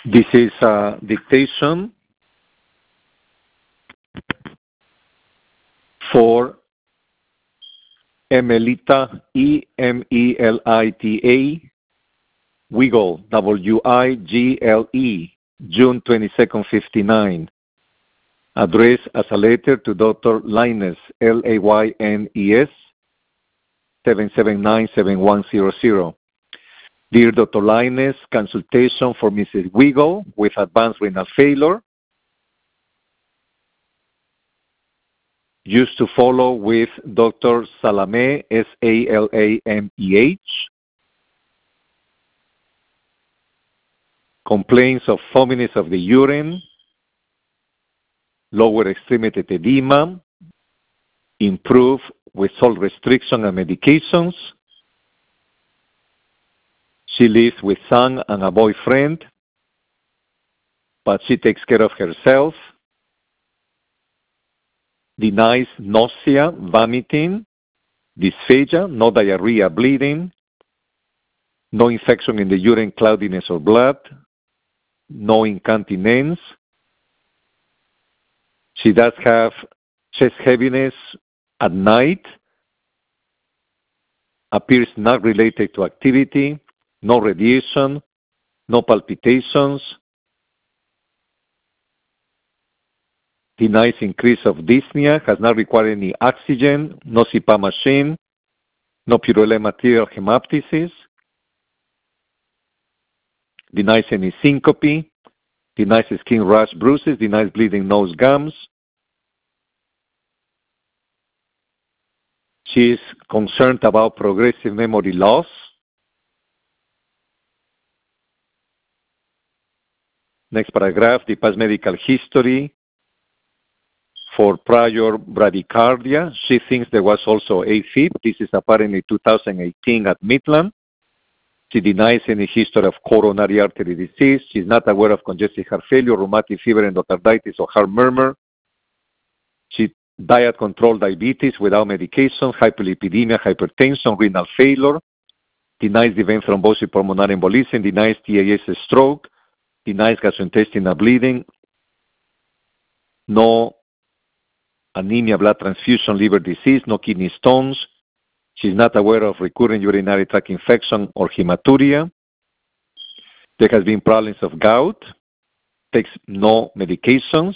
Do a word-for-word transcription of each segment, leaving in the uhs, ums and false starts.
This is a dictation for Emelita, E M E L I T A, Wigle, W I G L E, June twenty-second, fifty-nine. Addressed as a letter to Doctor Laynez, L A Y N E S, seven seven nine, seven one zero zero. Dear Doctor Laynez, consultation for Missus Wigle with advanced renal failure. Used to follow with Doctor Salameh, S A L A M E H. Complaints of fominess of the urine, lower extremity edema, improve with salt restriction and medications. She lives with son and a boyfriend, but she takes care of herself. Denies nausea, vomiting, dysphagia, no diarrhea, bleeding, no infection in the urine, cloudiness or blood, no incontinence. She does have chest heaviness at night, appears not related to activity, no radiation, no palpitations, denies increase of dyspnea, has not required any oxygen, no C PAP machine, no purulent material hemoptysis, denies any syncope, denies skin rash, bruises, denies bleeding nose, gums. She is concerned about progressive memory loss. Next paragraph, the past medical history for prior bradycardia. She thinks there was also AFib. This is apparently two thousand eighteen at Midland. She denies any history of coronary artery disease. She's not aware of congestive heart failure, rheumatic fever, endocarditis, or heart murmur. She diet-controlled diabetes without medication, hyperlipidemia, hypertension, renal failure. Denies the vein thrombosis, pulmonary embolism. Denies T A S stroke. Denies gastrointestinal bleeding, no anemia, blood transfusion, liver disease, no kidney stones. She's not aware of recurrent urinary tract infection or hematuria. There has been problems of gout, takes no medications.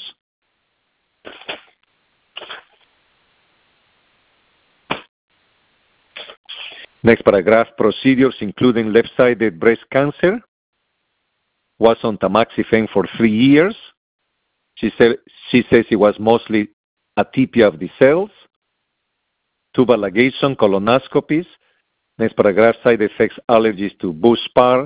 Next paragraph, procedures including left-sided breast cancer. Was on tamoxifen for three years. She, said, she says it was mostly atypia of the cells, tubal ligation, colonoscopies. Next paragraph, side effects, allergies to Buspar.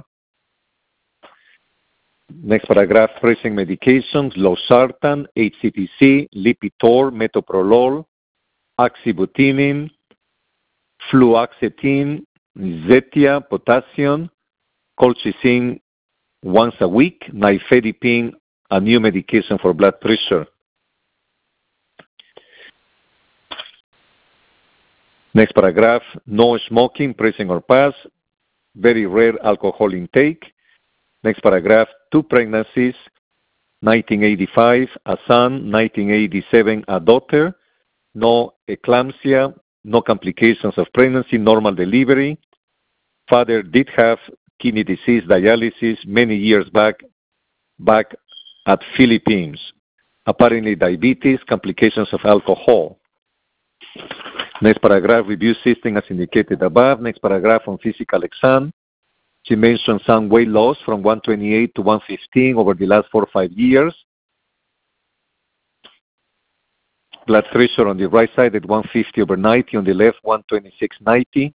Next paragraph, present medications, losartan, H C T C, Lipitor, metoprolol, oxybutynin, fluoxetine, Zetia, potassium, colchicine, once a week, nifedipine, a new medication for blood pressure. Next paragraph, no smoking, present or past, very rare alcohol intake. Next paragraph, two pregnancies, nineteen eighty-five, a son, nineteen eighty-seven, a daughter, no eclampsia, no complications of pregnancy, normal delivery. Father did have kidney disease, dialysis, many years back, back at Philippines. Apparently diabetes, complications of alcohol. Next paragraph, review system as indicated above. Next paragraph on physical exam. She mentioned some weight loss from one twenty-eight to one fifteen over the last four or five years. Blood pressure on the right side at one fifty over ninety, on the left one twenty-six ninety.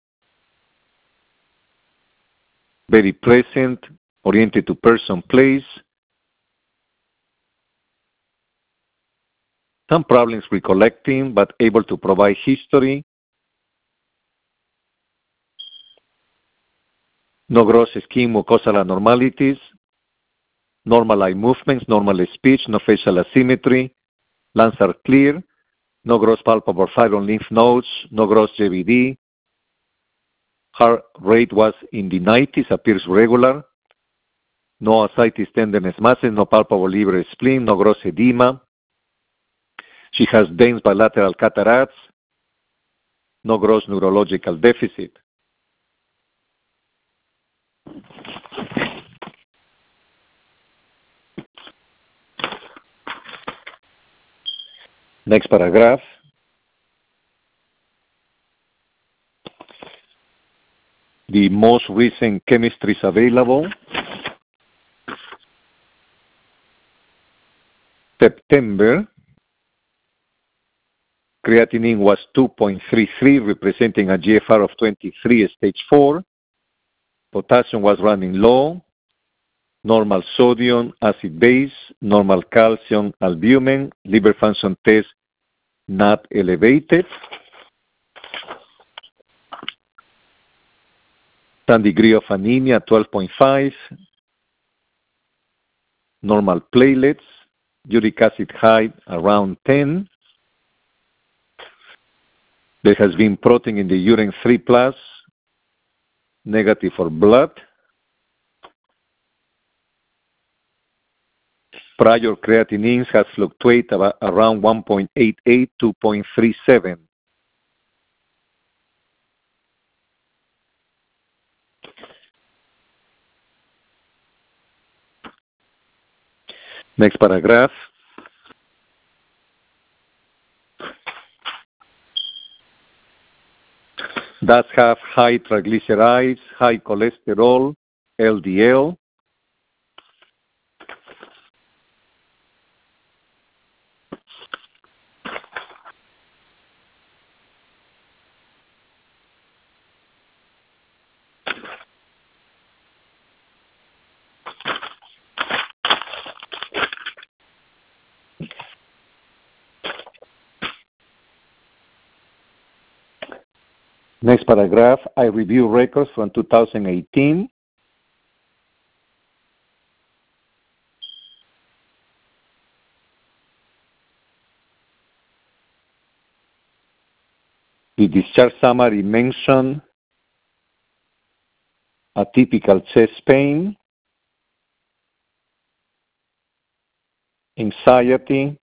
Very present, oriented to person, place. Some problems recollecting, but able to provide history. No gross skin mucosal abnormalities. Normal eye movements, normal speech, no facial asymmetry. Lungs are clear. No gross palpable thyroid lymph nodes, no gross J V D. Heart rate was in the nineties, appears regular. no ascites, tenderness, masses, no palpable liver spleen, no gross edema. She has dense bilateral cataracts, no gross neurological deficit. Next paragraph. The most recent chemistries available. September, creatinine was two point three three, representing a G F R of twenty-three, stage four. Potassium was running low. Normal sodium, acid base, normal calcium, albumin, liver function test not elevated. Some degree of anemia, twelve point five. Normal platelets, uric acid high around ten. There has been protein in the urine three plus, negative for blood. Prior creatinines has fluctuated about around one point eight eight, two point three seven. Next paragraph. Does have high triglycerides, high cholesterol, L D L. Next paragraph, I review records from two thousand eighteen. The discharge summary mentioned atypical chest pain, anxiety,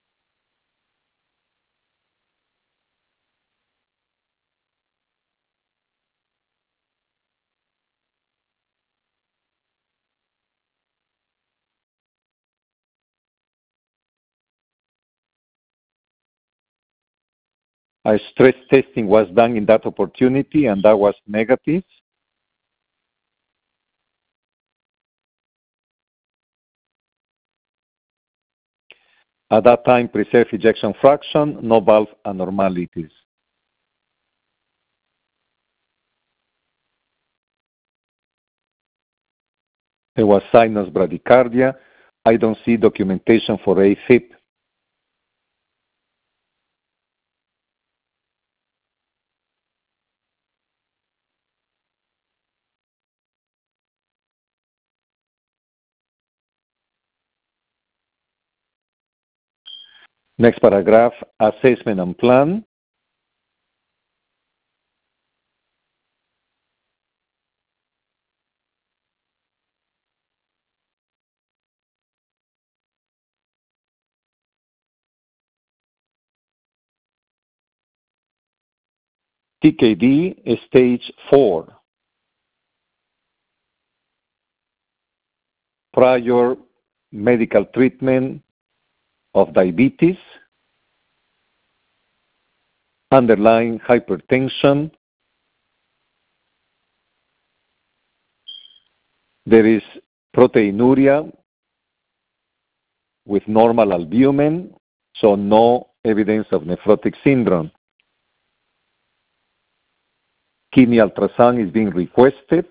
a stress testing was done in that opportunity, and that was negative. At that time, preserved ejection fraction, no valve abnormalities. There was sinus bradycardia. I don't see documentation for AFib. Next paragraph, assessment and plan. T K D, stage four. Prior medical treatment of diabetes, underlying hypertension. There is proteinuria with normal albumin, so no evidence of nephrotic syndrome. Kidney ultrasound is being requested.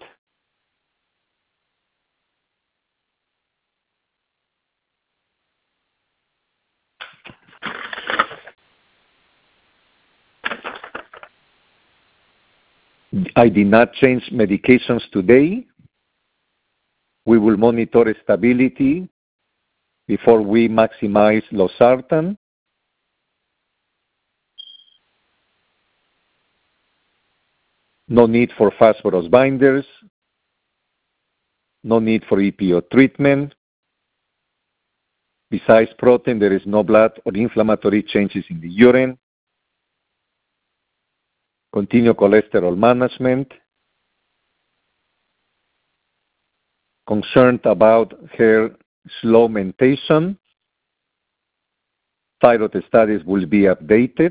I did not change medications today. We will monitor stability before we maximize losartan. No need for phosphorus binders. no need for E P O treatment. Besides protein, there is no blood or inflammatory changes in the urine. Continue cholesterol management. Concerned about her slow mentation. Thyroid studies will be updated.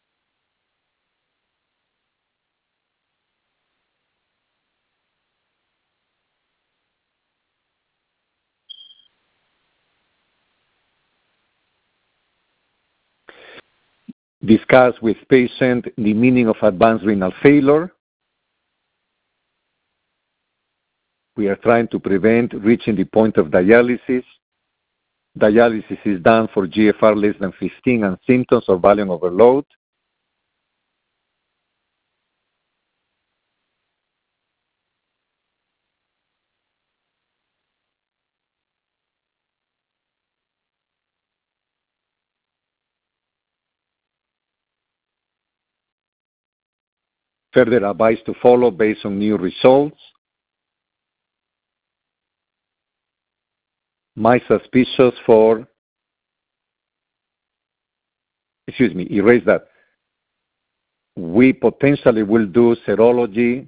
Discuss with patient the meaning of advanced renal failure. We are trying to prevent reaching the point of dialysis. Dialysis is done for G F R less than fifteen and symptoms of volume overload. Further advice to follow based on new results. My suspicious for, excuse me, erase that. We potentially will do serology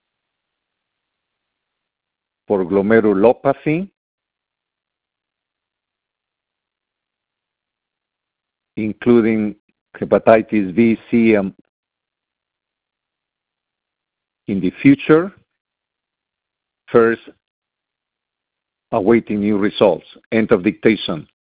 for glomerulopathy, including hepatitis B, C, and in the future. First, awaiting new results. End of dictation.